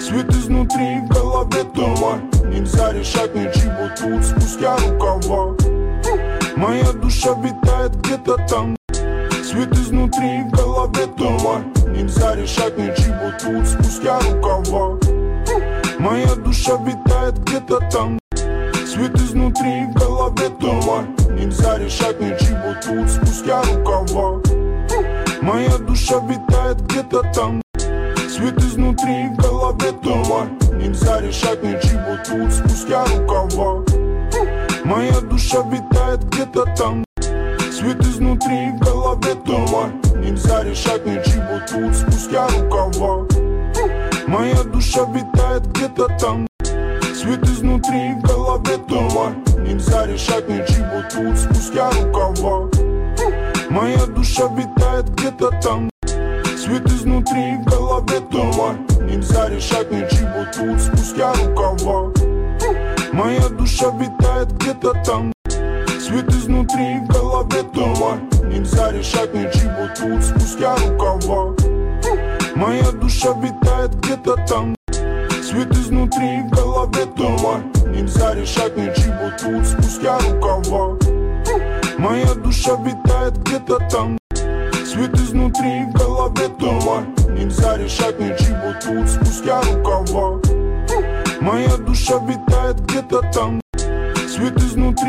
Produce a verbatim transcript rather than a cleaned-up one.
Свет изнутри, в голове туман. Нельзя решать ничего тут спустя рукава. Моя душа витает где-то там. Свет изнутри, в голове туман. Нельзя решать ничего тут спустя рукава. Моя душа витает где-то там. Свет изнутри, в голове туман. Нельзя решать ничего тут спустя рукава. Моя душа витает где-то там. Свет изнутри, в голове туман. Нельзя решать ничего тут спустя рукава. Моя душа витает где-то там. Свет изнутри, в голове туман. Нельзя решать ничего тут спустя рукава. Моя душа витает где-то там. Свет изнутри, в голове туман. Нельзя решать ничего тут спустя рукава. Моя душа витает где-то там. Свет изнутри, в голове туман. Нельзя решать ничего тут спустя рукава. Моя душа витает где-то там. Свет изнутри, в голове туман. Нельзя решать ничего тут спустя рукава. Моя душа витает где-то там. Свет изнутри, в голове туман. Нельзя решать ничего тут спустя рукава. Моя душа витает где-то там. Свет изнутри, в голове туман. Нельзя решать ничего тут спустя рукава. Моя душа витает где-то там. Свет изнутри.